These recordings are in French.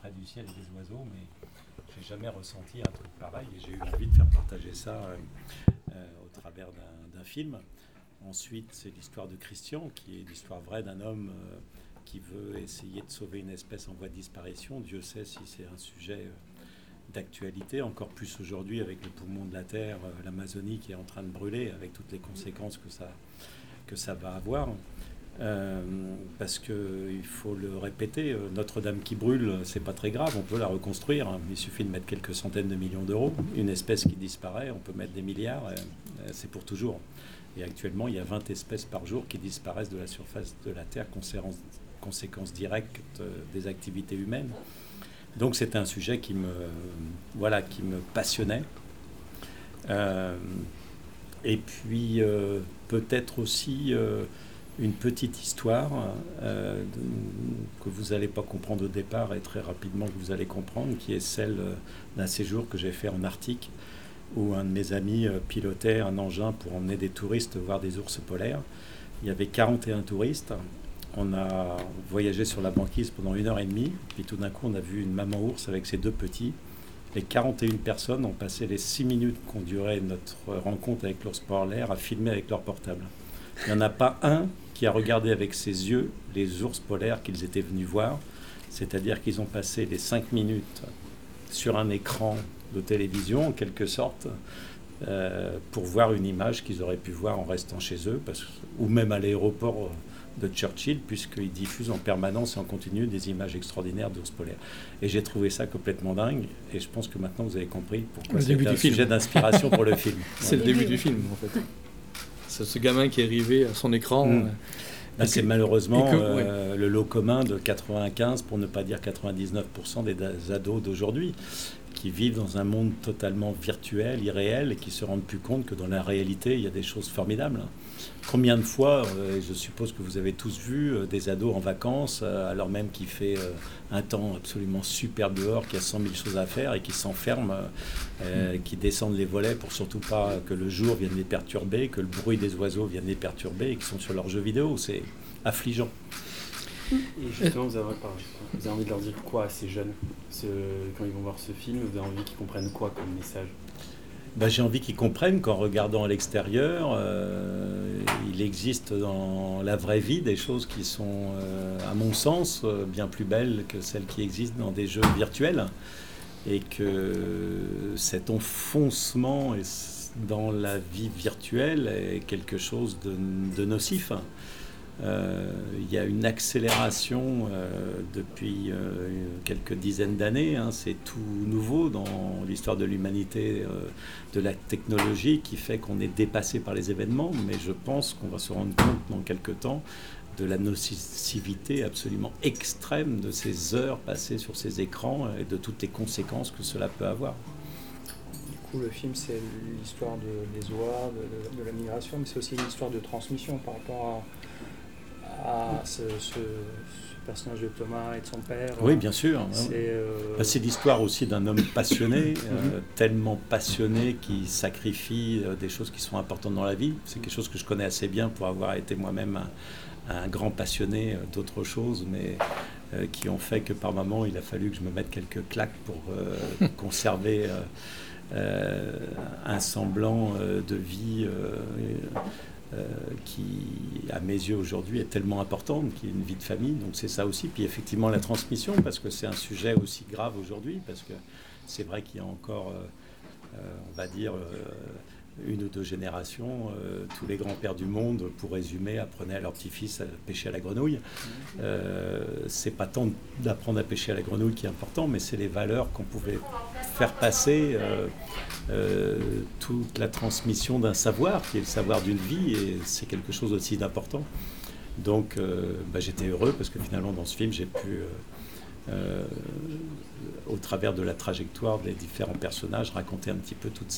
près du ciel et des oiseaux, mais j'ai jamais ressenti un truc pareil et j'ai eu envie de faire partager ça au travers d'un film. Ensuite, c'est l'histoire de Christian, qui est l'histoire vraie d'un homme qui veut essayer de sauver une espèce en voie de disparition. Dieu sait si c'est un sujet d'actualité, encore plus aujourd'hui avec le poumon de la Terre, l'Amazonie qui est en train de brûler, avec toutes les conséquences que ça va avoir. Parce qu'il faut le répéter, Notre-Dame qui brûle, c'est pas très grave, on peut la reconstruire, hein. Il suffit de mettre quelques centaines de millions d'euros. Une espèce qui disparaît, on peut mettre des milliards, c'est pour toujours. Et actuellement, il y a 20 espèces par jour qui disparaissent de la surface de la Terre, conséquence directe des activités humaines. Donc c'est un sujet qui me passionnait. Et puis peut-être aussi une petite histoire que vous n'allez pas comprendre au départ et très rapidement que vous allez comprendre, qui est celle d'un séjour que j'ai fait en Arctique, où un de mes amis pilotait un engin pour emmener des touristes voir des ours polaires. Il y avait 41 touristes. On a voyagé sur la banquise pendant 1h30, puis tout d'un coup on a vu une maman ours avec ses 2 petits. Les 41 personnes ont passé les 6 minutes qu'ont duré notre rencontre avec l'ours polaire à filmer avec leur portable. Il n'y en a pas un qui a regardé avec ses yeux les ours polaires qu'ils étaient venus voir, c'est-à-dire qu'ils ont passé les 5 minutes sur un écran de télévision, en quelque sorte, pour voir une image qu'ils auraient pu voir en restant chez eux, ou même à l'aéroport de Churchill, puisqu'ils diffusent en permanence et en continu des images extraordinaires d'ours polaires. Et j'ai trouvé ça complètement dingue, et je pense que maintenant vous avez compris pourquoi c'est un sujet d'inspiration pour le film. C'est le début du film, en fait. C'est ce gamin qui est arrivé à son écran. C'est malheureusement le lot commun de 95, pour ne pas dire 99% des ados d'aujourd'hui, qui vivent dans un monde totalement virtuel, irréel, et qui se rendent plus compte que dans la réalité, il y a des choses formidables. Combien de fois, je suppose que vous avez tous vu des ados en vacances, alors même qu'il fait un temps absolument super dehors, qu'il y a 100 000 choses à faire, et qui s'enferment, qui descendent les volets pour surtout pas que le jour vienne les perturber, que le bruit des oiseaux vienne les perturber, et qui sont sur leurs jeux vidéo. C'est affligeant. Et justement, vous avez envie de leur dire quoi à ces jeunes quand ils vont voir ce film? Vous avez envie qu'ils comprennent quoi comme message? J'ai envie qu'ils comprennent qu'en regardant à l'extérieur, il existe dans la vraie vie des choses qui sont, à mon sens, bien plus belles que celles qui existent dans des jeux virtuels, et que cet enfoncement dans la vie virtuelle est quelque chose de nocif. Il y a une accélération depuis quelques dizaines d'années, hein. C'est tout nouveau dans l'histoire de l'humanité, de la technologie, qui fait qu'on est dépassé par les événements, mais je pense qu'on va se rendre compte dans quelques temps de la nocivité absolument extrême de ces heures passées sur ces écrans et de toutes les conséquences que cela peut avoir. Du coup, le film, c'est l'histoire des oies, de la migration, mais c'est aussi l'histoire de transmission par rapport à ce personnage de Thomas et de son père. Oui, bien sûr. C'est l'histoire aussi d'un homme passionné, tellement passionné, qui sacrifie des choses qui sont importantes dans la vie. C'est quelque chose que je connais assez bien pour avoir été moi-même un grand passionné d'autres choses, mais qui ont fait que par moments, il a fallu que je me mette quelques claques pour conserver un semblant de vie qui, à mes yeux aujourd'hui, est tellement importante, qui est une vie de famille. Donc c'est ça aussi. Puis effectivement la transmission, parce que c'est un sujet aussi grave aujourd'hui, parce que c'est vrai qu'il y a encore, on va dire, 1 ou 2 générations, tous les grands-pères du monde, pour résumer, apprenaient à leurs petits-fils à pêcher à la grenouille. C'est pas tant d'apprendre à pêcher à la grenouille qui est important, mais c'est les valeurs qu'on pouvait faire passer, toute la transmission d'un savoir, qui est le savoir d'une vie, et c'est quelque chose aussi d'important. Donc j'étais heureux, parce que finalement dans ce film, j'ai pu, au travers de la trajectoire des différents personnages, raconter un petit peu toutes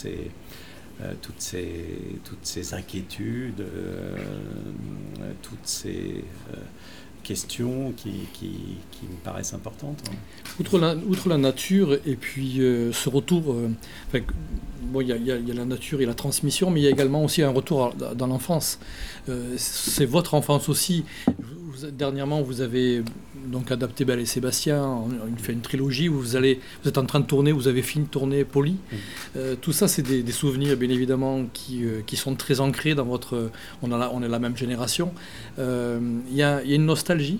ces inquiétudes, toutes ces questions qui me paraissent importantes. Outre la nature et puis ce retour, il y a la nature et la transmission, mais il y a également aussi un retour dans l'enfance. C'est votre enfance aussi. dernièrement, vous avez donc adapté Belle et Sébastien, il fait une trilogie où vous êtes en train de tourner, vous avez fini de tourner Poli. Tout ça, c'est des souvenirs, bien évidemment, qui sont très ancrés dans votre... On est la même génération. Il y a une nostalgie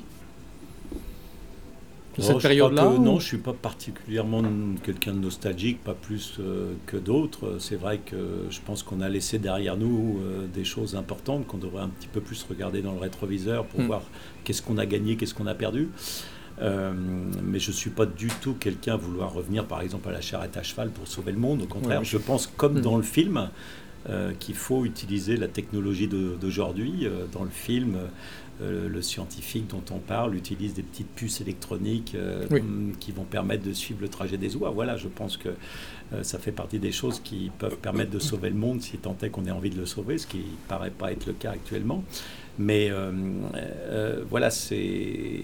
de cette période-là Non, je ne suis pas particulièrement quelqu'un de nostalgique, pas plus que d'autres. C'est vrai que je pense qu'on a laissé derrière nous des choses importantes, qu'on devrait un petit peu plus regarder dans le rétroviseur pour voir qu'est-ce qu'on a gagné, qu'est-ce qu'on a perdu. Mais je ne suis pas du tout quelqu'un à vouloir revenir, par exemple, à la charrette à cheval pour sauver le monde. Au contraire, je pense, comme dans le film, qu'il faut utiliser la technologie d'aujourd'hui. Dans le film, le scientifique dont on parle utilise des petites puces électroniques qui vont permettre de suivre le trajet des oies. Voilà, je pense que ça fait partie des choses qui peuvent permettre de sauver le monde si tant est qu'on ait envie de le sauver, ce qui ne paraît pas être le cas actuellement. Mais voilà, c'est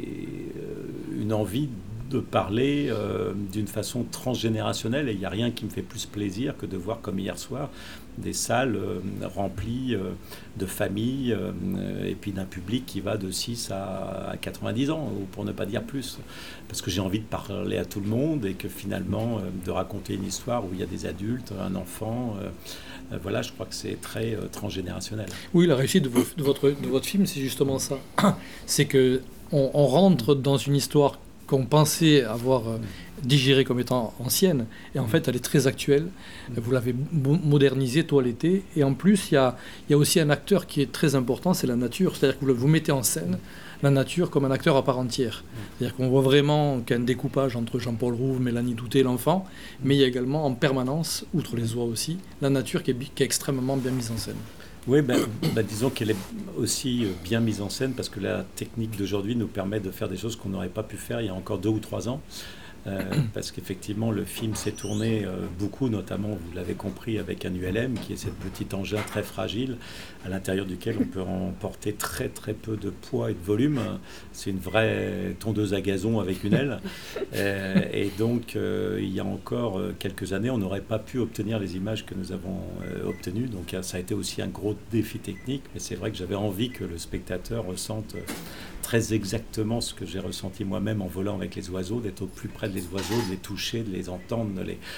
une envie de parler d'une façon transgénérationnelle, et il n'y a rien qui me fait plus plaisir que de voir, comme hier soir, des salles remplies de familles et puis d'un public qui va de 6 à 90 ans, ou pour ne pas dire plus, parce que j'ai envie de parler à tout le monde et que finalement de raconter une histoire où il y a des adultes, un enfant, voilà, je crois que c'est très transgénérationnel. Oui, la réussite de votre film, c'est justement ça. C'est que on rentre dans une histoire qu'on pensait avoir digérée comme étant ancienne, et en fait elle est très actuelle. Vous l'avez modernisée, toilettée, et en plus il y a aussi un acteur qui est très important, c'est la nature, c'est-à-dire que vous mettez en scène la nature comme un acteur à part entière. C'est-à-dire qu'on voit vraiment qu'il y a un découpage entre Jean-Paul Rouve, Mélanie Doutet, l'enfant, mais il y a également en permanence, outre les oies aussi, la nature qui est extrêmement bien mise en scène. Oui, disons qu'elle est aussi bien mise en scène parce que la technique d'aujourd'hui nous permet de faire des choses qu'on n'aurait pas pu faire il y a encore 2 ou 3 ans. Parce qu'effectivement, le film s'est tourné beaucoup, notamment, vous l'avez compris, avec un ULM, qui est cette petite engin très fragile, à l'intérieur duquel on peut emporter très très peu de poids et de volume. C'est une vraie tondeuse à gazon avec une aile. Et donc, il y a encore quelques années, on n'aurait pas pu obtenir les images que nous avons obtenues. Donc, ça a été aussi un gros défi technique. Mais c'est vrai que j'avais envie que le spectateur ressente très exactement ce que j'ai ressenti moi-même en volant avec les oiseaux, d'être au plus près des oiseaux, de les toucher, de les entendre,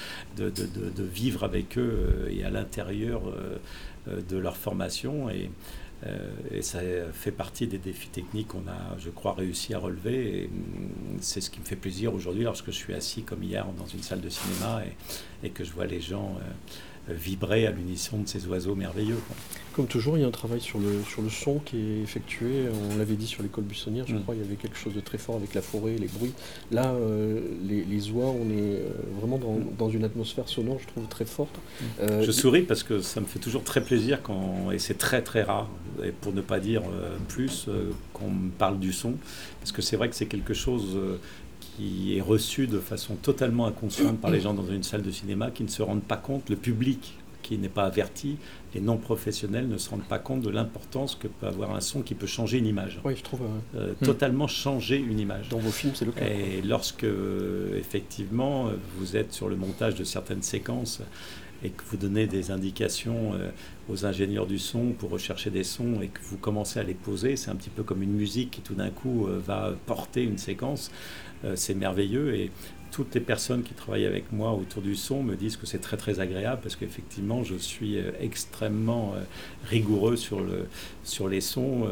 de vivre avec eux et à l'intérieur de leur formation. Et ça fait partie des défis techniques qu'on a, je crois, réussi à relever. Et c'est ce qui me fait plaisir aujourd'hui lorsque je suis assis comme hier dans une salle de cinéma et que je vois les gens vibrer à l'unisson de ces oiseaux merveilleux. Comme toujours, il y a un travail sur le son qui est effectué. On l'avait dit sur l'école buissonnière, je crois, il y avait quelque chose de très fort avec la forêt, les bruits. Là, les oies, on est vraiment dans une atmosphère sonore, je trouve, très forte. Je souris parce que ça me fait toujours très plaisir, et c'est très très rare, et pour ne pas dire plus, qu'on me parle du son, parce que c'est vrai que c'est quelque chose qui est reçu de façon totalement inconsciente par les gens dans une salle de cinéma qui ne se rendent pas compte, le public qui n'est pas averti, les non-professionnels ne se rendent pas compte de l'importance que peut avoir un son qui peut changer une image. Oui, je trouve. Totalement changer une image. Dans vos films, c'est le cas. Et lorsque, effectivement, vous êtes sur le montage de certaines séquences et que vous donnez des indications aux ingénieurs du son pour rechercher des sons et que vous commencez à les poser, c'est un petit peu comme une musique qui tout d'un coup va porter une séquence. C'est merveilleux, et toutes les personnes qui travaillent avec moi autour du son me disent que c'est très très agréable parce qu'effectivement je suis extrêmement rigoureux sur les sons.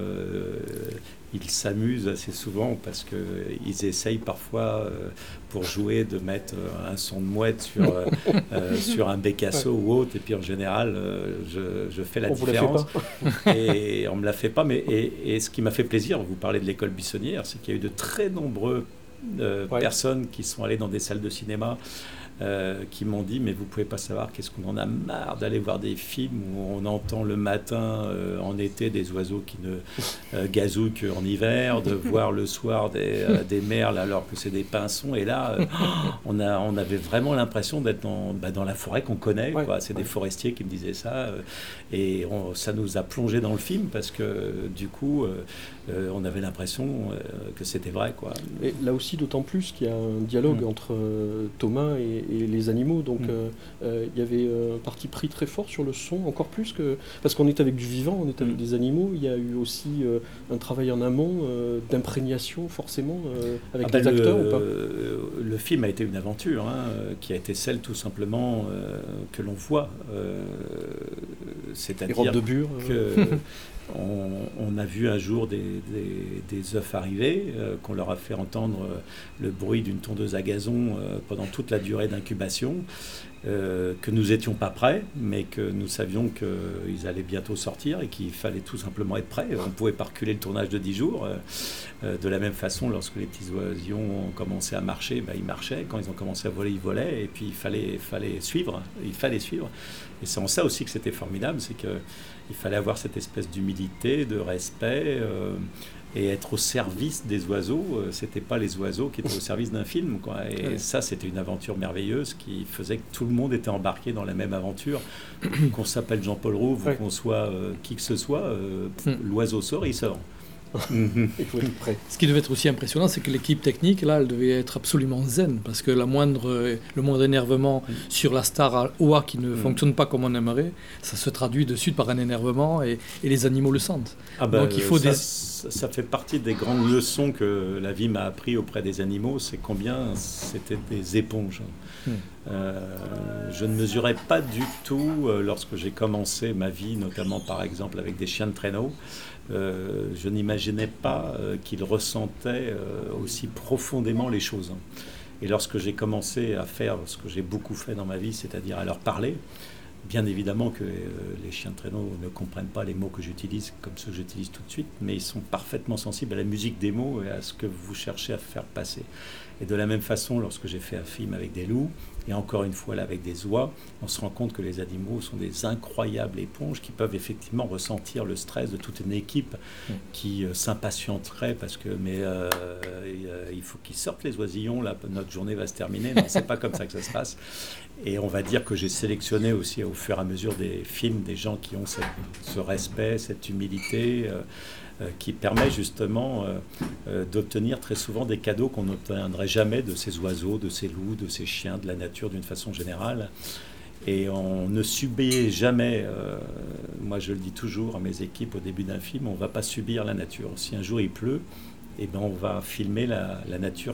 Ils s'amusent assez souvent parce qu'ils essayent parfois pour jouer de mettre un son de mouette sur un bécasso ou autre, et puis en général je fais la différence et on me la fait pas. Et ce qui m'a fait plaisir, vous parlez de l'école buissonnière, c'est qu'il y a eu de très nombreux personnes qui sont allées dans des salles de cinéma qui m'ont dit mais vous pouvez pas savoir qu'est-ce qu'on en a marre d'aller voir des films où on entend le matin en été des oiseaux qui ne gazouillent qu'en hiver, de voir le soir des merles alors que c'est des pinsons, et là on avait vraiment l'impression d'être dans la forêt qu'on connaît, quoi. C'est des forestiers qui me disaient ça, et ça nous a plongé dans le film parce que du coup on avait l'impression que c'était vrai, quoi. Et là aussi d'autant plus qu'il y a un dialogue entre Thomas et et les animaux. Donc il y avait un parti pris très fort sur le son, encore plus que... Parce qu'on est avec du vivant, on est avec des animaux. Il y a eu aussi un travail en amont d'imprégnation, forcément, avec les acteurs ou pas? Le film a été une aventure, qui a été celle tout simplement que l'on voit. Les C'est-à-dire robes de bure. que on a vu un jour des œufs arriver, qu'on leur a fait entendre le bruit d'une tondeuse à gazon pendant toute la durée d'incubation, que nous n'étions pas prêts, mais que nous savions qu'ils allaient bientôt sortir et qu'il fallait tout simplement être prêts. On ne pouvait pas reculer le tournage de 10 jours. De la même façon, lorsque les petits oisillons ont commencé à marcher, ils marchaient. Quand ils ont commencé à voler, ils volaient. Et puis il fallait suivre. Et c'est en ça aussi que c'était formidable, c'est qu'il fallait avoir cette espèce d'humilité, de respect, et être au service des oiseaux. C'était pas les oiseaux qui étaient au service d'un film, quoi. Et ça, c'était une aventure merveilleuse qui faisait que tout le monde était embarqué dans la même aventure. Qu'on s'appelle Jean-Paul Rouve ou qu'on soit qui que ce soit, l'oiseau sort, il sort. Il faut être prêt. Ce qui devait être aussi impressionnant, c'est que l'équipe technique, là, elle devait être absolument zen, parce que le moindre énervement sur la star OA qui ne fonctionne pas comme on aimerait, ça se traduit de suite par un énervement, et les animaux le sentent. Donc il faut ça fait partie des grandes leçons que la vie m'a appris auprès des animaux, c'est combien c'était des éponges. Je ne mesurais pas du tout, lorsque j'ai commencé ma vie, notamment par exemple avec des chiens de traîneau, je n'imaginais pas qu'ils ressentaient aussi profondément les choses. Et lorsque j'ai commencé à faire ce que j'ai beaucoup fait dans ma vie, c'est-à-dire à leur parler, bien évidemment que les chiens de traîneau ne comprennent pas les mots que j'utilise comme ceux que j'utilise tout de suite, mais ils sont parfaitement sensibles à la musique des mots et à ce que vous cherchez à faire passer. Et de la même façon, lorsque j'ai fait un film avec des loups, et encore une fois là avec des oies, on se rend compte que les animaux sont des incroyables éponges qui peuvent effectivement ressentir le stress de toute une équipe qui s'impatienterait parce que il faut qu'ils sortent les oisillons, là, notre journée va se terminer. Non, c'est pas comme ça que ça se passe. Et on va dire que j'ai sélectionné aussi au fur et à mesure des films des gens qui ont ce respect, cette humilité, qui permet justement d'obtenir très souvent des cadeaux qu'on n'obtiendrait jamais de ces oiseaux, de ces loups, de ces chiens, de la nature d'une façon générale. Et on ne subit jamais, moi je le dis toujours à mes équipes au début d'un film, on ne va pas subir la nature. Si un jour il pleut, on va filmer la nature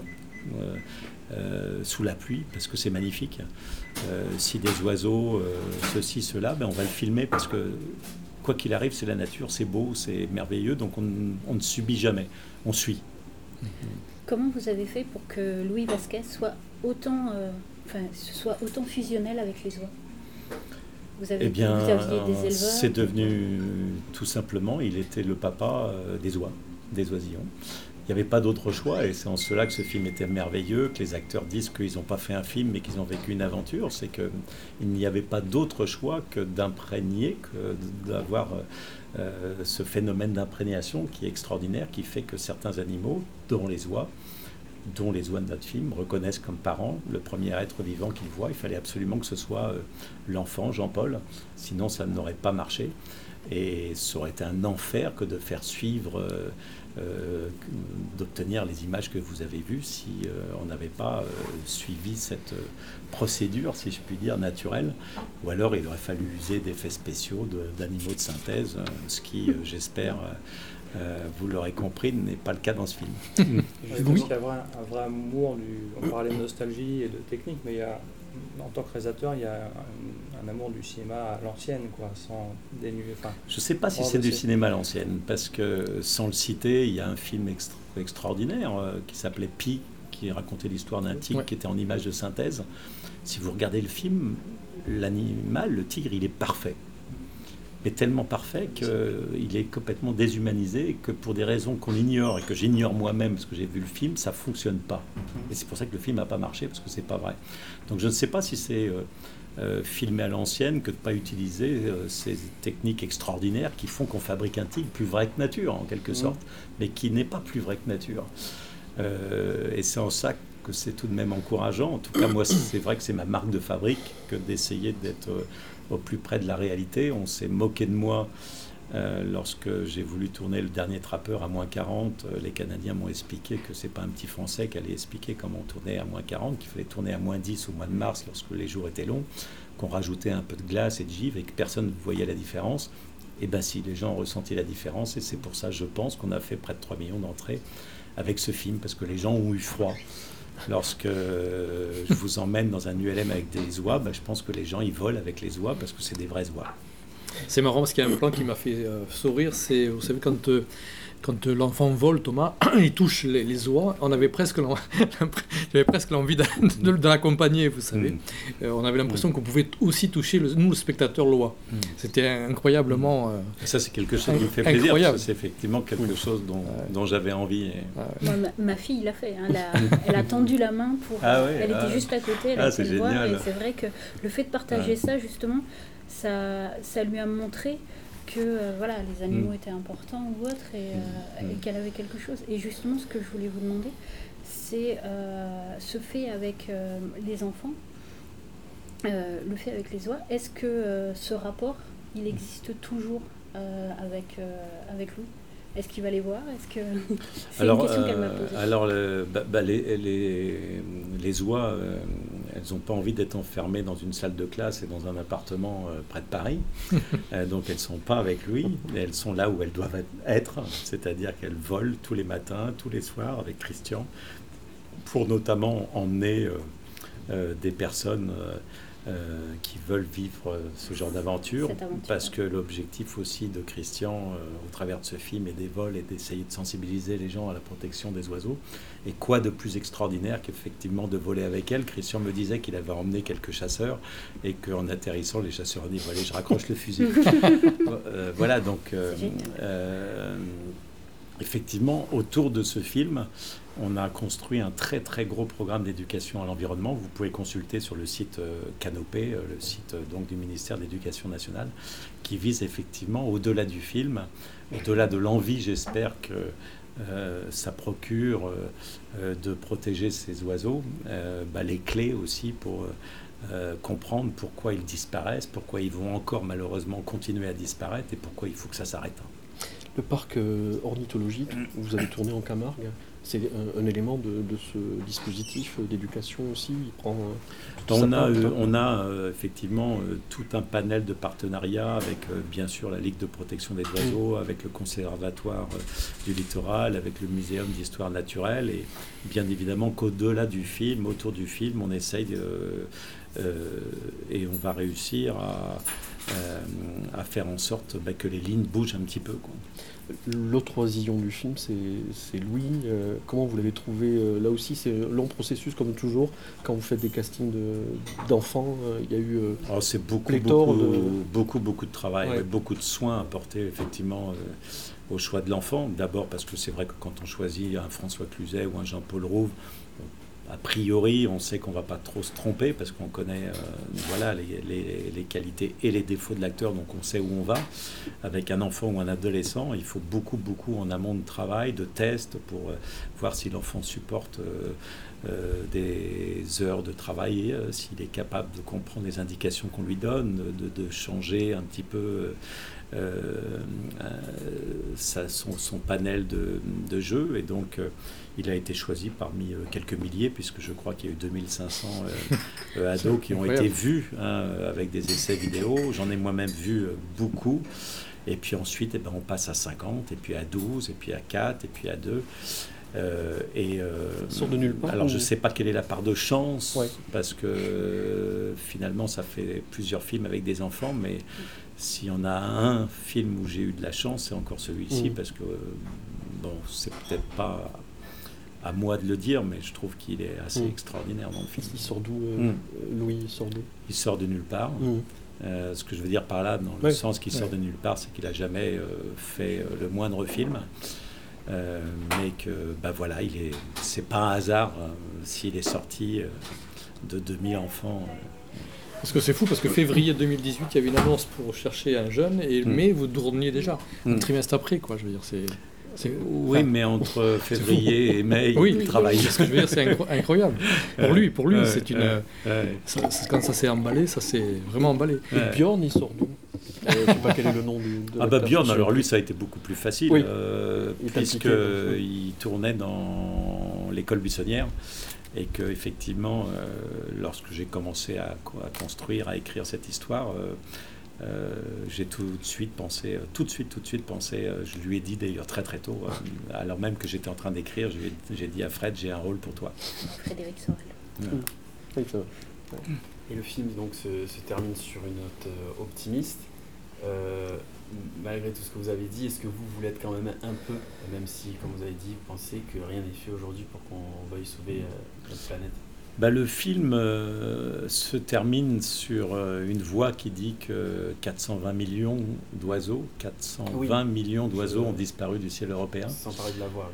sous la pluie parce que c'est magnifique. Si des oiseaux, ceci, cela, on va le filmer parce que quoi qu'il arrive, c'est la nature, c'est beau, c'est merveilleux, donc on ne subit jamais, on suit. Comment vous avez fait pour que Louis Vasquez soit autant fusionnel avec les oies? Vous aviez des éleveurs? C'est devenu tout simplement, il était le papa des oies, des oisillons. Il n'y avait pas d'autre choix et c'est en cela que ce film était merveilleux, que les acteurs disent qu'ils n'ont pas fait un film mais qu'ils ont vécu une aventure. C'est qu'il n'y avait pas d'autre choix que d'imprégner, que d'avoir ce phénomène d'imprégnation qui est extraordinaire, qui fait que certains animaux, dont les oies de notre film, reconnaissent comme parents le premier être vivant qu'ils voient. Il fallait absolument que ce soit l'enfant, Jean-Paul, sinon ça n'aurait pas marché. Et ça aurait été un enfer que de faire suivre, d'obtenir les images que vous avez vues si on n'avait pas suivi cette procédure, si je puis dire, naturelle. Ou alors il aurait fallu user d'effets spéciaux, d'animaux de synthèse, ce qui, j'espère, vous l'aurez compris, n'est pas le cas dans ce film. Je pense qu'il y a un vrai amour, on parlait de nostalgie et de technique, mais il y a, en tant que réalisateur, il y a un amour du cinéma à l'ancienne, quoi, sans dénuer. Je ne sais pas si c'est du cinéma à l'ancienne, parce que sans le citer, il y a un film extraordinaire qui s'appelait Pi, qui racontait l'histoire d'un tigre qui était en image de synthèse. Si vous regardez le film, l'animal, le tigre, il est parfait. Mais tellement parfait qu'il est complètement déshumanisé et que pour des raisons qu'on ignore et que j'ignore moi-même parce que j'ai vu le film, ça ne fonctionne pas. Et c'est pour ça que le film n'a pas marché, parce que ce n'est pas vrai. Donc je ne sais pas si c'est filmé à l'ancienne que de ne pas utiliser ces techniques extraordinaires qui font qu'on fabrique un tigre plus vrai que nature, en quelque sorte, mais qui n'est pas plus vrai que nature. Et c'est en ça que c'est tout de même encourageant. En tout cas, moi, c'est vrai que c'est ma marque de fabrique que d'essayer d'être au plus près de la réalité. On s'est moqué de moi Lorsque j'ai voulu tourner Le Dernier Trappeur à moins 40, les Canadiens m'ont expliqué que c'est pas un petit Français qui allait expliquer comment on tournait à moins 40, qu'il fallait tourner à moins 10 au mois de mars lorsque les jours étaient longs, qu'on rajoutait un peu de glace et de givre et que personne ne voyait la différence. Et bien si, les gens ont ressenti la différence et c'est pour ça, je pense, qu'on a fait près de 3 millions d'entrées avec ce film, parce que les gens ont eu froid. Lorsque je vous emmène dans un ULM avec des oies, je pense que les gens ils volent avec les oies parce que c'est des vraies oies. C'est marrant parce qu'il y a un plan qui m'a fait sourire, c'est, vous savez, quand l'enfant vole, Thomas, il touche les oies, j'avais presque l'envie de l'accompagner, vous savez. On avait l'impression qu'on pouvait aussi toucher, nous, le spectateur, l'oie. C'était incroyablement... Ça, c'est quelque chose qui me fait plaisir, incroyable. parce que c'est effectivement quelque chose dont j'avais envie. Moi, ma fille l'a fait, hein, elle a tendu la main pour... elle était juste à côté, elle a été le voir, et c'est vrai que le fait de partager ça, justement, ça lui a montré que voilà, les animaux étaient importants ou autres et qu'elle avait quelque chose. Et justement, ce que je voulais vous demander, c'est ce fait avec les enfants, le fait avec les oies. Est-ce que ce rapport, il existe toujours avec Louis ? Est-ce qu'il va les voir ? Est-ce que c'est une question qu'elle m'a posée. Alors, les oies, elles n'ont pas envie d'être enfermées dans une salle de classe et dans un appartement près de Paris. Donc, elles ne sont pas avec lui. Elles sont là où elles doivent être. C'est-à-dire qu'elles volent tous les matins, tous les soirs avec Christian, pour notamment emmener des personnes... qui veulent vivre ce genre d'aventure, parce que l'objectif aussi de Christian au travers de ce film et des vols est d'essayer de sensibiliser les gens à la protection des oiseaux. Et quoi de plus extraordinaire qu'effectivement de voler avec elle. Christian me disait qu'il avait emmené quelques chasseurs et qu'en atterrissant, les chasseurs ont dit « Allez, je raccroche le fusil ». Voilà, donc effectivement, autour de ce film, on a construit un très très gros programme d'éducation à l'environnement. Vous pouvez consulter sur le site Canopé, le site donc du ministère de l'Éducation nationale, qui vise effectivement, au-delà du film, au-delà de l'envie, j'espère que ça procure de protéger ces oiseaux, les clés aussi pour comprendre pourquoi ils disparaissent, pourquoi ils vont encore malheureusement continuer à disparaître et pourquoi il faut que ça s'arrête. Le parc ornithologique, où vous avez tourné en Camargue, c'est un élément de ce dispositif d'éducation aussi. Il prend on a effectivement tout un panel de partenariats avec bien sûr la Ligue de protection des oiseaux, avec le Conservatoire du littoral, avec le Muséum d'histoire naturelle, et bien évidemment qu'au-delà du film, autour du film, on essaye et on va réussir à faire en sorte que les lignes bougent un petit peu, quoi. L'autre oisillon du film, c'est Louis. Comment vous l'avez trouvé là aussi, c'est un long processus, comme toujours. Quand vous faites des castings d'enfants, il y a eu c'est beaucoup de travail, beaucoup de soins apportés effectivement au choix de l'enfant. D'abord parce que c'est vrai que quand on choisit un François Cluzet ou un Jean-Paul Rouve, a priori, on sait qu'on ne va pas trop se tromper parce qu'on connaît les qualités et les défauts de l'acteur, donc on sait où on va. Avec un enfant ou un adolescent, il faut beaucoup en amont de travail, de tests pour voir si l'enfant supporte des heures de travail, s'il est capable de comprendre les indications qu'on lui donne, de changer un petit peu son panel de jeux. Et donc il a été choisi parmi quelques milliers, puisque je crois qu'il y a eu 2500 ados qui ont été vus avec des essais vidéo. J'en ai moi-même vu beaucoup. Et puis ensuite, on passe à 50, et puis à 12, et puis à 4, et puis à 2. Sort de nulle part. Alors je ne sais pas quelle est la part de chance, parce que finalement ça fait plusieurs films avec des enfants, mais s'il y en a un film où j'ai eu de la chance, c'est encore celui-ci, parce que c'est peut-être pas à moi de le dire, mais je trouve qu'il est assez extraordinaire dans le film. Il sort d'où, Louis? Il sort de nulle part. Ce que je veux dire par là, dans le sens qu'il sort de nulle part, c'est qu'il n'a jamais fait le moindre film. Mais que c'est pas un hasard s'il est sorti de demi-enfant. Parce que c'est fou, parce que février 2018, il y avait une annonce pour chercher un jeune, et mai, vous tourniez déjà, un trimestre après, quoi, je veux dire, Oui, mais entre février et mai, il travaille. Ce que je veux dire, c'est incroyable. Pour lui, c'est une... quand ça s'est emballé, ça s'est vraiment emballé. Et Björn, il sort d'où? Je ne sais pas quel est le nom de Björn, alors lui, ça a été beaucoup plus facile, oui. Puisqu'il tournait dans l'école buissonnière, et que effectivement, lorsque j'ai commencé à construire, à écrire cette histoire, j'ai tout de suite pensé, je lui ai dit d'ailleurs très très tôt, alors même que j'étais en train d'écrire, j'ai dit à Fred, j'ai un rôle pour toi. Frédéric Sorel. Ouais. Oui, ça va. Et le film donc se termine sur une note optimiste. Malgré tout ce que vous avez dit, est-ce que vous l'êtes quand même un peu, même si, comme vous avez dit, vous pensez que rien n'est fait aujourd'hui pour qu'on veuille sauver notre planète? Le film se termine sur une voix qui dit que 420 millions d'oiseaux ont disparu du ciel européen. Sans parler de la voix.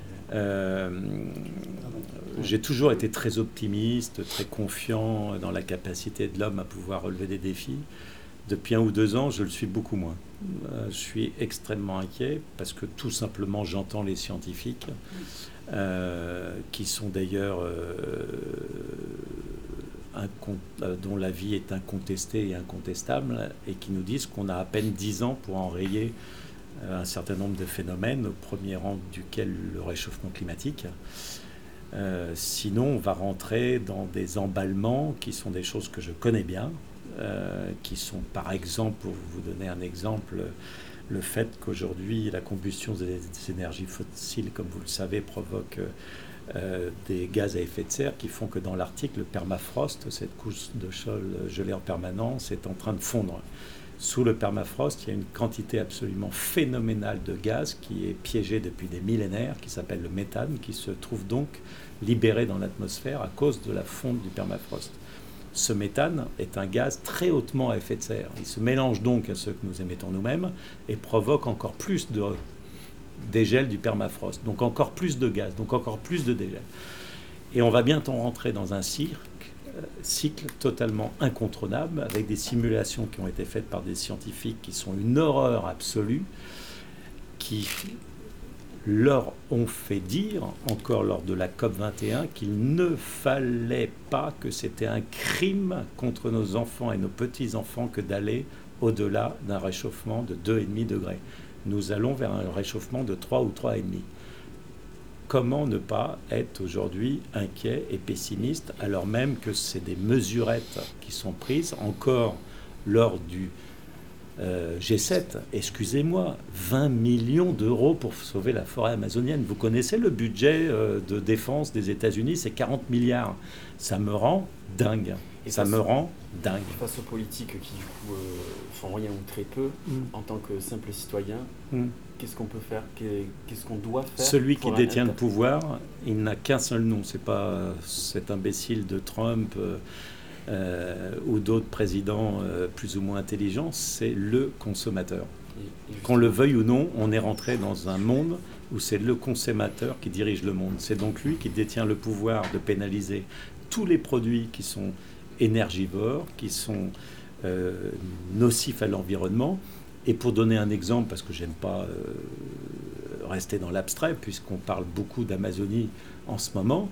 J'ai toujours été très optimiste, très confiant dans la capacité de l'homme à pouvoir relever des défis. Depuis 1 ou 2 ans, je le suis beaucoup moins. Je suis extrêmement inquiet parce que tout simplement j'entends les scientifiques qui sont d'ailleurs dont la vie est incontestée et incontestable et qui nous disent qu'on a à peine 10 ans pour enrayer un certain nombre de phénomènes, au premier rang duquel le réchauffement climatique. Sinon, on va rentrer dans des emballements qui sont des choses que je connais bien, qui sont par exemple, pour vous donner un exemple, le fait qu'aujourd'hui la combustion des énergies fossiles, comme vous le savez, provoque des gaz à effet de serre qui font que dans l'Arctique, le permafrost, cette couche de sol gelée en permanence, est en train de fondre. Sous le permafrost, il y a une quantité absolument phénoménale de gaz qui est piégée depuis des millénaires, qui s'appelle le méthane, qui se trouve donc libéré dans l'atmosphère à cause de la fonte du permafrost. Ce méthane est un gaz très hautement à effet de serre. Il se mélange donc à ceux que nous émettons nous-mêmes et provoque encore plus de dégel du permafrost, donc encore plus de gaz, donc encore plus de dégel. Et on va bientôt rentrer dans un cycle totalement incontournable, avec des simulations qui ont été faites par des scientifiques qui sont une horreur absolue, qui leur ont fait dire, encore lors de la COP21, qu'il ne fallait pas, que c'était un crime contre nos enfants et nos petits-enfants que d'aller au-delà d'un réchauffement de 2,5 degrés. Nous allons vers un réchauffement de 3 ou 3,5. Comment ne pas être aujourd'hui inquiet et pessimiste, alors même que c'est des mesurettes qui sont prises encore lors du G7, excusez-moi, 20 millions d'euros pour sauver la forêt amazonienne. Vous connaissez le budget de défense des États-Unis, c'est 40 milliards. Ça me rend dingue. Face aux politiques qui, du coup, font rien ou très peu, en tant que simple citoyen, qu'est-ce qu'on peut faire? Qu'est-ce qu'on doit faire? Celui qui détient le pouvoir, il n'a qu'un seul nom. C'est pas cet imbécile de Trump ou d'autres présidents plus ou moins intelligents, c'est le consommateur. Qu'on le veuille ou non, on est rentré dans un monde où c'est le consommateur qui dirige le monde. C'est donc lui qui détient le pouvoir de pénaliser tous les produits qui sont énergivores, qui sont nocifs à l'environnement. Et pour donner un exemple, parce que j'aime pas rester dans l'abstrait, puisqu'on parle beaucoup d'Amazonie en ce moment,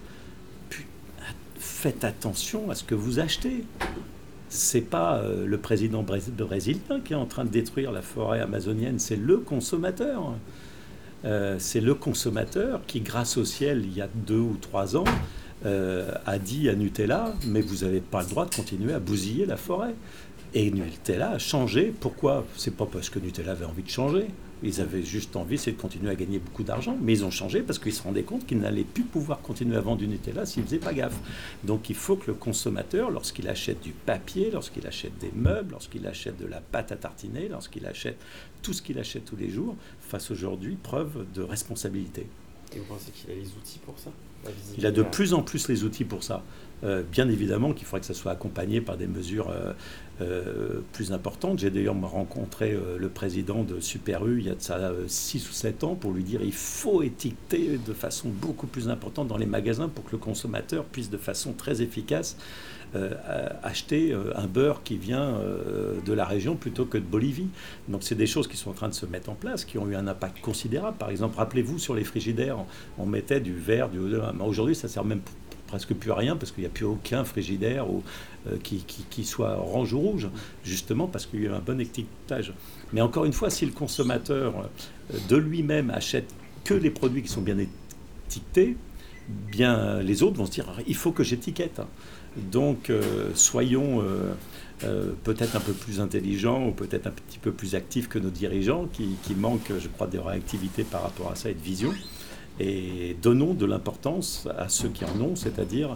faites attention à ce que vous achetez. C'est pas le président brésilien qui est en train de détruire la forêt amazonienne, c'est le consommateur. C'est le consommateur qui, grâce au ciel, il y a 2 ou 3 ans, a dit à Nutella, mais vous n'avez pas le droit de continuer à bousiller la forêt. Et Nutella a changé. Pourquoi? C'est pas parce que Nutella avait envie de changer. Ils avaient juste envie, c'est de continuer à gagner beaucoup d'argent. Mais ils ont changé parce qu'ils se rendaient compte qu'ils n'allaient plus pouvoir continuer à vendre du Nutella s'ils ne faisaient pas gaffe. Donc il faut que le consommateur, lorsqu'il achète du papier, lorsqu'il achète des meubles, lorsqu'il achète de la pâte à tartiner, lorsqu'il achète tout ce qu'il achète tous les jours, fasse aujourd'hui preuve de responsabilité. Et vous pensez qu'il a les outils pour ça? Il a de plus en plus les outils pour ça. Bien évidemment qu'il faudrait que ça soit accompagné par des mesures plus importantes. J'ai d'ailleurs rencontré le président de Super U il y a de ça 6 ou 7 ans pour lui dire qu'il faut étiqueter de façon beaucoup plus importante dans les magasins pour que le consommateur puisse de façon très efficace acheter un beurre qui vient de la région plutôt que de Bolivie. Donc c'est des choses qui sont en train de se mettre en place, qui ont eu un impact considérable. Par exemple, rappelez-vous, sur les frigidaires, on mettait du verre, du... Aujourd'hui, ça sert même presque plus rien parce qu'il n'y a plus aucun frigidaire qui soit orange ou rouge, justement parce qu'il y a eu un bon étiquetage. Mais encore une fois, si le consommateur de lui-même achète que les produits qui sont bien étiquetés, bien les autres vont se dire il faut que j'étiquette. Donc soyons peut-être un peu plus intelligents ou peut-être un petit peu plus actifs que nos dirigeants qui manquent, je crois, de réactivité par rapport à ça et de vision. Et donnons de l'importance à ceux qui en ont, c'est-à-dire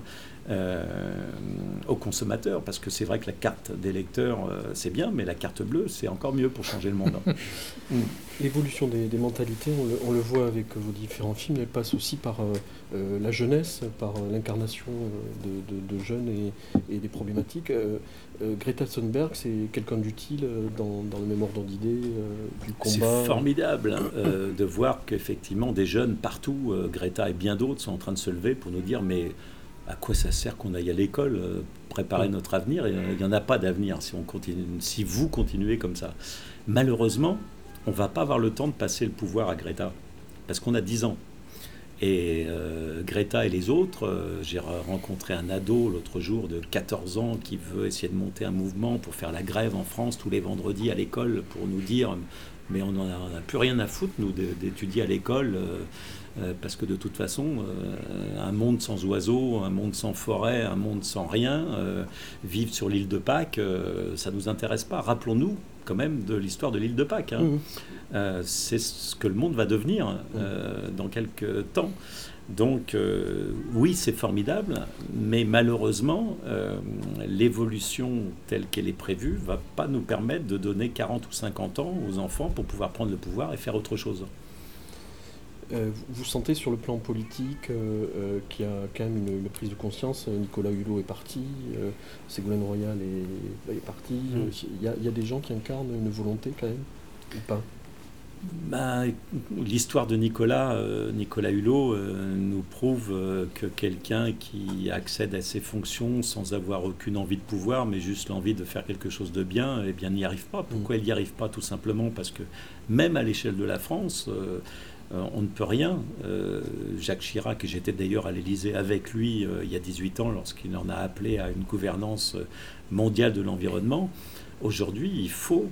aux consommateurs, parce que c'est vrai que la carte des lecteurs, c'est bien, mais la carte bleue, c'est encore mieux pour changer le monde. L'évolution des mentalités, on le voit avec vos différents films, elle passe aussi par la jeunesse, par l'incarnation de jeunes et des problématiques. Greta Thunberg, c'est quelqu'un d'utile dans le même ordre d'idées du combat. C'est formidable de voir qu'effectivement des jeunes partout, Greta et bien d'autres, sont en train de se lever pour nous dire mais à quoi ça sert qu'on aille à l'école préparer notre avenir? Il n'y en a pas d'avenir si vous continuez comme ça. Malheureusement, on ne va pas avoir le temps de passer le pouvoir à Greta, parce qu'on a 10 ans. Et Greta et les autres, j'ai rencontré un ado l'autre jour de 14 ans qui veut essayer de monter un mouvement pour faire la grève en France tous les vendredis à l'école pour nous dire mais on n'en a plus rien à foutre, nous, d'étudier à l'école, parce que de toute façon, un monde sans oiseaux, un monde sans forêt, un monde sans rien, vivre sur l'île de Pâques, ça ne nous intéresse pas. Rappelons-nous quand même de l'histoire de l'île de Pâques. C'est ce que le monde va devenir dans quelques temps. Donc oui, c'est formidable, mais malheureusement, l'évolution telle qu'elle est prévue ne va pas nous permettre de donner 40 ou 50 ans aux enfants pour pouvoir prendre le pouvoir et faire autre chose. Vous sentez sur le plan politique qu'il y a quand même une prise de conscience. Nicolas Hulot est parti, Ségolène Royal est parti. Il y a des gens qui incarnent une volonté quand même, ou pas? L'histoire de Nicolas Hulot nous prouve que quelqu'un qui accède à ses fonctions sans avoir aucune envie de pouvoir, mais juste l'envie de faire quelque chose de bien, eh bien n'y arrive pas. Pourquoi il n'y arrive pas? Tout simplement parce que même à l'échelle de la France, on ne peut rien. Jacques Chirac, et j'étais d'ailleurs à l'Élysée avec lui il y a 18 ans lorsqu'il en a appelé à une gouvernance mondiale de l'environnement. Aujourd'hui, il faut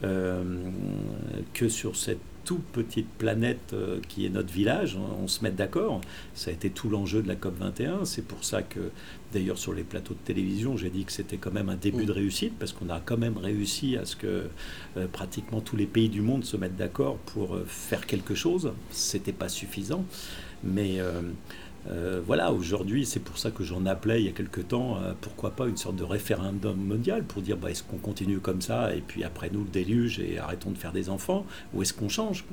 que sur cette toute petite planète qui est notre village, on se mette d'accord. Ça a été tout l'enjeu de la COP21. C'est pour ça que, d'ailleurs, sur les plateaux de télévision, j'ai dit que c'était quand même un début de réussite, parce qu'on a quand même réussi à ce que pratiquement tous les pays du monde se mettent d'accord pour faire quelque chose. C'était pas suffisant, mais voilà, aujourd'hui, c'est pour ça que j'en appelais il y a quelque temps, pourquoi pas une sorte de référendum mondial pour dire est-ce qu'on continue comme ça et puis après nous le déluge et arrêtons de faire des enfants, ou est-ce qu'on change?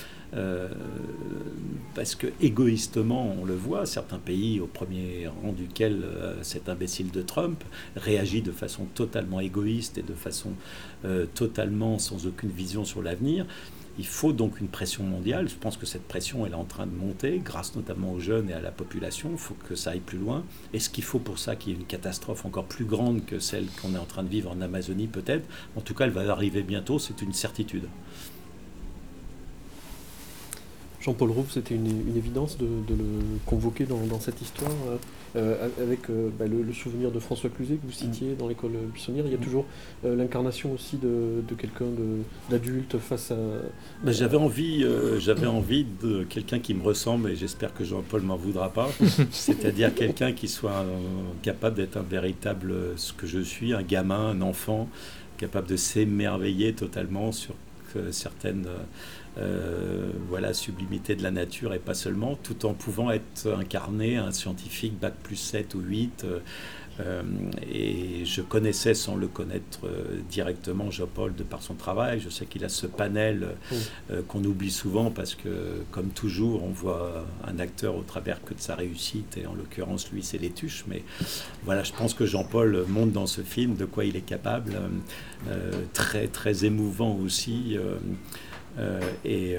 Parce que égoïstement, on le voit, certains pays, au premier rang duquel cet imbécile de Trump réagit de façon totalement égoïste et de façon totalement sans aucune vision sur l'avenir. Il faut donc une pression mondiale. Je pense que cette pression, elle est en train de monter, grâce notamment aux jeunes et à la population. Il faut que ça aille plus loin. Est-ce qu'il faut pour ça qu'il y ait une catastrophe encore plus grande que celle qu'on est en train de vivre en Amazonie? Peut-être. En tout cas, elle va arriver bientôt, c'est une certitude. Jean-Paul Rouve, c'était une évidence de le convoquer dans cette histoire, avec le souvenir de François Cluzet que vous citiez dans l'école buissonnière. Il y a toujours l'incarnation aussi de quelqu'un d'adulte face à... J'avais envie de quelqu'un qui me ressemble, et j'espère que Jean-Paul m'en voudra pas, c'est-à-dire quelqu'un qui soit capable d'être un véritable, ce que je suis, un gamin, un enfant, capable de s'émerveiller totalement sur certaines sublimités de la nature et pas seulement, tout en pouvant être incarné un scientifique bac plus 7 ou 8. Et je connaissais, sans le connaître directement, Jean-Paul de par son travail. Je sais qu'il a ce panel qu'on oublie souvent parce que, comme toujours, on voit un acteur au travers que de sa réussite, et en l'occurrence, lui, c'est les tuches. Mais voilà, je pense que Jean-Paul montre dans ce film de quoi il est capable. Très, très émouvant aussi. Et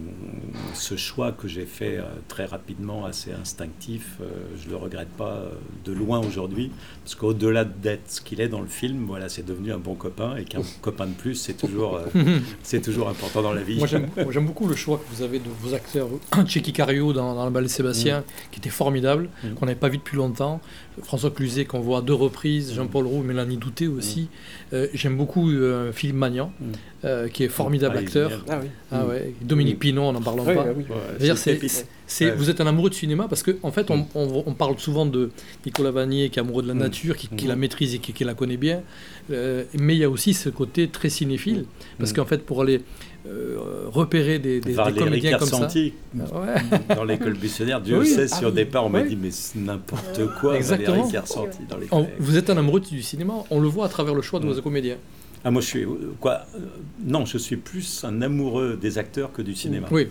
ce choix que j'ai fait très rapidement, assez instinctif, je ne le regrette pas de loin aujourd'hui, parce qu'au-delà d'être ce qu'il est dans le film, voilà, c'est devenu un bon copain, et qu'un copain de plus, c'est toujours important dans la vie. Moi, j'aime beaucoup le choix que vous avez de vos acteurs. Tchéky Cario dans La Belle et Sébastien, qui était formidable, qu'on n'avait pas vu depuis longtemps. François Cluzet, qu'on voit à 2 reprises, Jean-Paul Roux, Mélanie Douté aussi. J'aime beaucoup Philippe Magnan, qui est formidable acteur. Ouais. Dominique Pinon, on n'en parle pas. Vous êtes un amoureux de cinéma parce qu'en fait, on parle souvent de Nicolas Vanier qui est amoureux de la nature, qui la maîtrise et qui la connaît bien. Mais il y a aussi ce côté très cinéphile. Parce qu'en fait, pour aller repérer des comédiens comme ça. Dans l'école buissonnière, Dieu sait si au départ on m'a dit mais c'est n'importe quoi. Exactement. Valérie Kersenti dans les vous êtes un amoureux du cinéma, on le voit à travers le choix de vos comédiens. Ah, moi, non, je suis plus un amoureux des acteurs que du cinéma. Oui.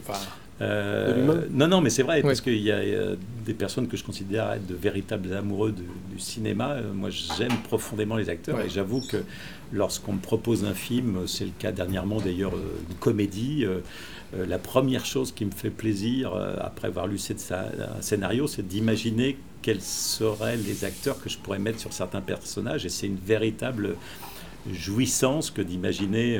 Non, mais c'est vrai, parce qu'il y a des personnes que je considère être de véritables amoureux du cinéma. Moi, j'aime profondément les acteurs, et j'avoue que lorsqu'on me propose un film, c'est le cas dernièrement d'ailleurs, une comédie, la première chose qui me fait plaisir, après avoir lu un scénario, c'est d'imaginer quels seraient les acteurs que je pourrais mettre sur certains personnages, et c'est une véritable jouissance que d'imaginer,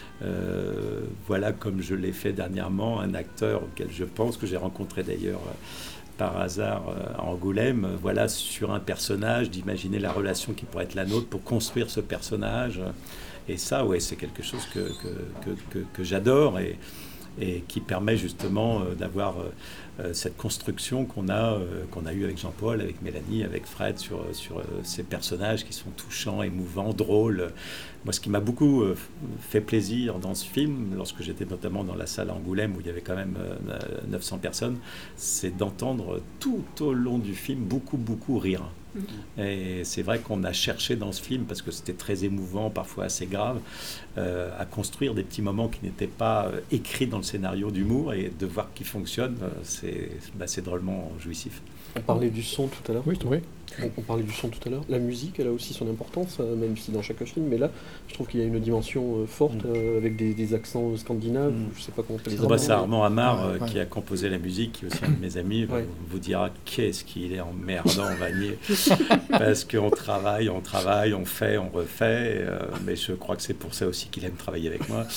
voilà, comme je l'ai fait dernièrement, un acteur auquel je pense, que j'ai rencontré d'ailleurs par hasard à Angoulême, voilà, sur un personnage, d'imaginer la relation qui pourrait être la nôtre pour construire ce personnage. Et ça, c'est quelque chose que j'adore, et qui permet justement d'avoir cette construction qu'on a eue avec Jean-Paul, avec Mélanie, avec Fred, sur ces personnages qui sont touchants, émouvants, drôles. Moi, ce qui m'a beaucoup fait plaisir dans ce film, lorsque j'étais notamment dans la salle à Angoulême, où il y avait quand même 900 personnes, c'est d'entendre tout au long du film beaucoup rire. Et c'est vrai qu'on a cherché dans ce film, parce que c'était très émouvant, parfois assez grave, à construire des petits moments qui n'étaient pas écrits dans le scénario d'humour, et de voir qu'ils fonctionnent, c'est drôlement jouissif. On parlait du son tout à l'heure. Oui. On parlait du son tout à l'heure. La musique, elle a aussi son importance, même si dans chaque film. Mais là, je trouve qu'il y a une dimension forte, avec des accents scandinaves. Je ne sais pas comment on peut les appeler. C'est Armand Amar qui a composé la musique, qui est aussi un de mes amis. Vous dira qu'est-ce qu'il est emmerdant, Vanier. Parce qu'on travaille, on fait, on refait. Mais je crois que c'est pour ça aussi qu'il aime travailler avec moi.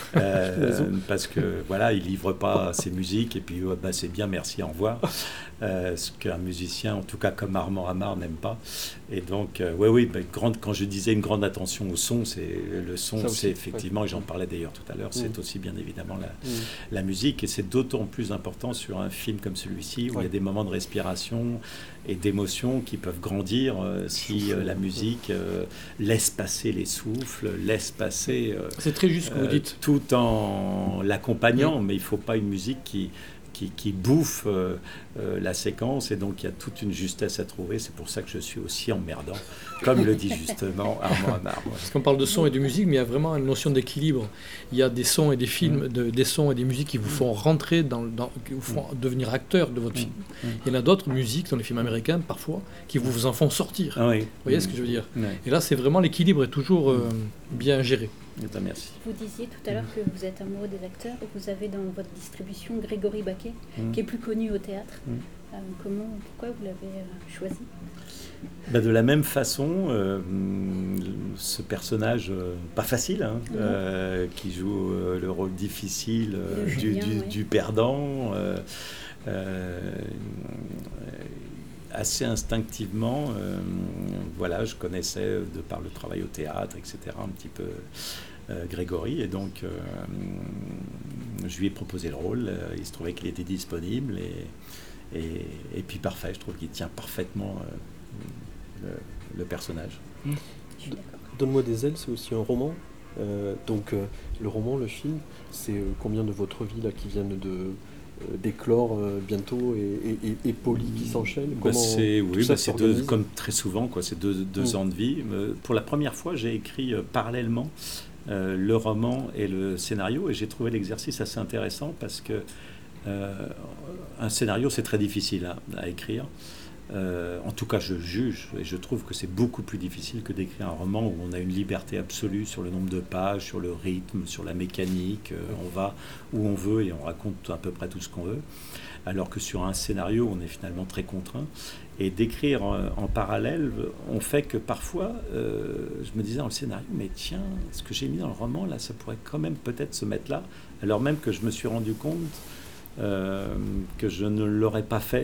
Parce que voilà, il livre pas ses musiques, et puis c'est bien, merci, au revoir. Ce qu'un musicien, en tout cas comme Armand Amar, n'aime pas. Et donc, quand je disais une grande attention au son, c'est effectivement, et j'en parlais d'ailleurs tout à l'heure, c'est aussi bien évidemment la musique, et c'est d'autant plus important sur un film comme celui-ci, où il y a des moments de respiration et d'émotion qui peuvent grandir si la musique laisse passer les souffles, laisse passer... c'est très juste ce que vous dites. Tout en l'accompagnant, mais il ne faut pas une musique qui bouffe la séquence, et donc il y a toute une justesse à trouver. C'est pour ça que je suis aussi emmerdant, comme le dit justement Armand Amar. Parce qu'on parle de son et de musique, mais il y a vraiment une notion d'équilibre. Il y a des sons et des films, des sons et des musiques qui vous font rentrer qui vous font devenir acteur de votre film. Il y en a d'autres musiques dans les films américains parfois qui vous en font sortir. Vous voyez ce que je veux dire? Et là, c'est vraiment l'équilibre est toujours bien géré. Merci. Vous disiez tout à l'heure que vous êtes amoureux des acteurs, et vous avez dans votre distribution Grégory Baquet, qui est plus connu au théâtre. Pourquoi vous l'avez choisi? De la même façon, ce personnage pas facile, qui joue le rôle difficile du perdant, assez instinctivement, je connaissais de par le travail au théâtre, etc., un petit peu Grégory, et donc je lui ai proposé le rôle. Il se trouvait qu'il était disponible, et puis parfait, je trouve qu'il tient parfaitement le personnage. Donne-moi des ailes, c'est aussi un roman. Donc le roman, le film, c'est combien de votre vie là qui viennent d'éclore bientôt, et Poli qui s'enchaîne? C'est comme très souvent, c'est deux ans de vie. Pour la première fois, j'ai écrit parallèlement le roman et le scénario, et j'ai trouvé l'exercice assez intéressant, parce que un scénario, c'est très difficile à écrire. En tout cas, je juge et je trouve que c'est beaucoup plus difficile que d'écrire un roman où on a une liberté absolue sur le nombre de pages, sur le rythme, sur la mécanique. On va où on veut et on raconte à peu près tout ce qu'on veut. Alors que sur un scénario, on est finalement très contraint. Et d'écrire en parallèle, on fait que parfois, je me disais dans le scénario, mais tiens, ce que j'ai mis dans le roman, là, ça pourrait quand même peut-être se mettre là. Alors même que je me suis rendu compte que je ne l'aurais pas fait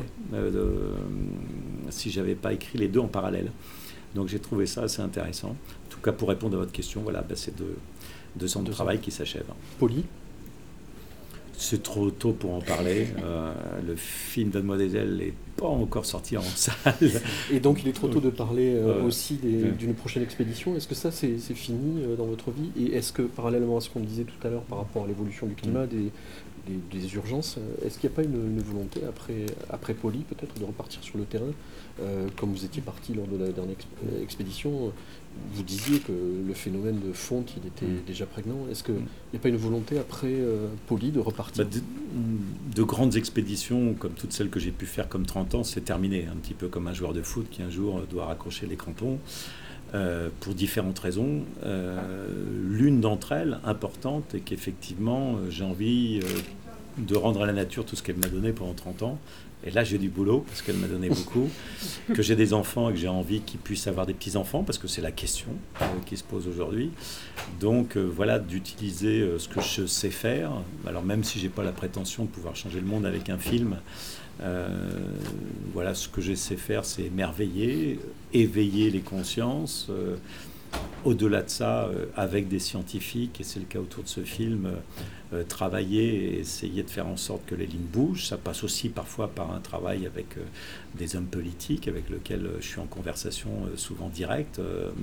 si j'avais pas écrit les deux en parallèle. Donc j'ai trouvé ça assez intéressant. En tout cas, pour répondre à votre question, voilà, c'est 2 ans de travail qui s'achèvent. Poli ? C'est trop tôt pour en parler. Le film d'Mademoiselle n'est pas encore sorti en salle. Et donc il est trop tôt de parler aussi d'une prochaine expédition. Est-ce que ça c'est fini dans votre vie? Et est-ce que parallèlement à ce qu'on disait tout à l'heure par rapport à l'évolution du climat, des urgences, est-ce qu'il n'y a pas une volonté après Poli peut-être de repartir sur le terrain? Comme vous étiez parti lors de la dernière expédition, vous disiez que le phénomène de fonte il était déjà prégnant. Est-ce qu'il n'y a pas une volonté après Poli de repartir? De grandes expéditions comme toutes celles que j'ai pu faire comme 30 ans, c'est terminé, un petit peu comme un joueur de foot qui un jour doit raccrocher les crampons. Pour différentes raisons. L'une d'entre elles, importante, est qu'effectivement, j'ai envie de rendre à la nature tout ce qu'elle m'a donné pendant 30 ans. Et là, j'ai du boulot, parce qu'elle m'a donné beaucoup. Que j'ai des enfants et que j'ai envie qu'ils puissent avoir des petits-enfants, parce que c'est la question qui se pose aujourd'hui. Donc, voilà, d'utiliser ce que je sais faire. Alors, même si je n'ai pas la prétention de pouvoir changer le monde avec un film, voilà, ce que je sais faire, c'est émerveiller, éveiller les consciences. Au-delà de ça, avec des scientifiques, et c'est le cas autour de ce film, travailler et essayer de faire en sorte que les lignes bougent. Ça passe aussi parfois par un travail avec des hommes politiques avec lesquels je suis en conversation souvent directe.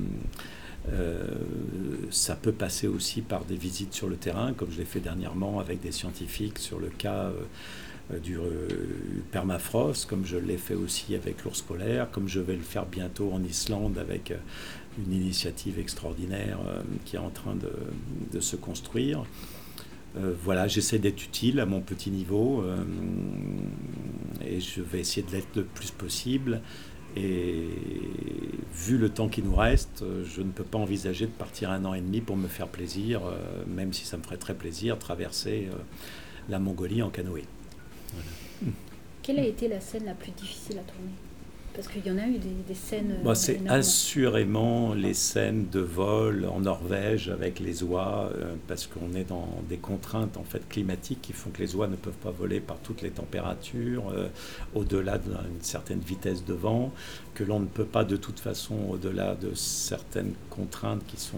Ça peut passer aussi par des visites sur le terrain, comme je l'ai fait dernièrement avec des scientifiques sur le cas du permafrost, comme je l'ai fait aussi avec l'ours polaire, comme je vais le faire bientôt en Islande avec une initiative extraordinaire qui est en train de se construire. Voilà, j'essaie d'être utile à mon petit niveau et je vais essayer de l'être le plus possible. Et vu le temps qui nous reste, je ne peux pas envisager de partir 1 an et demi pour me faire plaisir, même si ça me ferait très plaisir, traverser la Mongolie en canoë. Voilà. Quelle a été la scène la plus difficile à tourner? Parce qu'il y en a eu des scènes... c'est assurément les scènes de vol en Norvège avec les oies, parce qu'on est dans des contraintes en fait, climatiques qui font que les oies ne peuvent pas voler par toutes les températures, au-delà d'une certaine vitesse de vent, que l'on ne peut pas de toute façon, au-delà de certaines contraintes qui sont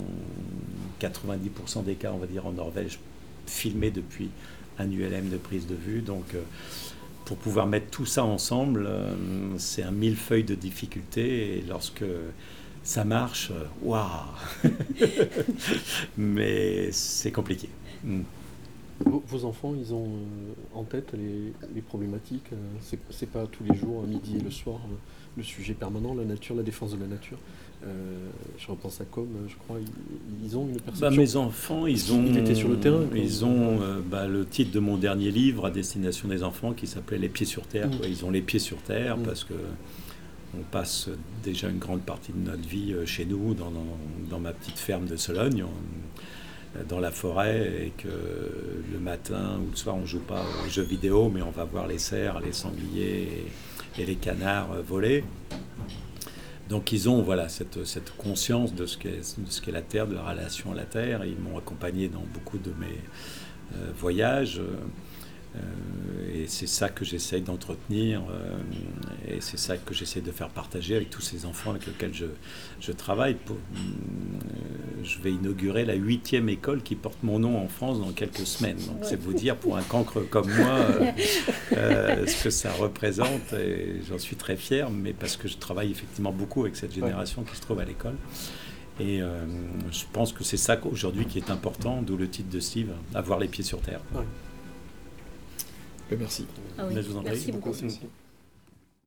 90% des cas, on va dire, en Norvège, filmées depuis un ULM de prise de vue. Donc, pour pouvoir mettre tout ça ensemble, c'est un millefeuille de difficultés. Et lorsque ça marche, waouh. Mais c'est compliqué. Vos enfants, ils ont en tête les problématiques. C'est pas tous les jours, à midi et le soir, le sujet permanent, la nature, la défense de la nature. Je repense à Com, je crois, ils ont une perception. Mes enfants, ils étaient sur le terrain. Ils ont le titre de mon dernier livre à destination des enfants qui s'appelait Les pieds sur terre. Ils ont les pieds sur terre parce que on passe déjà une grande partie de notre vie chez nous, dans ma petite ferme de Sologne, dans la forêt, et que le matin ou le soir, on ne joue pas aux jeux vidéo, mais on va voir les cerfs, les sangliers et les canards voler. Donc ils ont cette conscience de ce qu'est la Terre, de la relation à la Terre. Ils m'ont accompagné dans beaucoup de mes voyages. Et c'est ça que j'essaye d'entretenir et c'est ça que j'essaie de faire partager avec tous ces enfants avec lesquels je travaille. Je vais inaugurer la 8e école qui porte mon nom en France dans quelques semaines. Donc c'est vous dire pour un cancre comme moi ce que ça représente, et j'en suis très fier, mais parce que je travaille effectivement beaucoup avec cette génération qui se trouve à l'école. Et je pense que c'est ça aujourd'hui qui est important, d'où le titre de Steve, avoir les pieds sur terre. Merci. Ah oui. Merci beaucoup. Merci.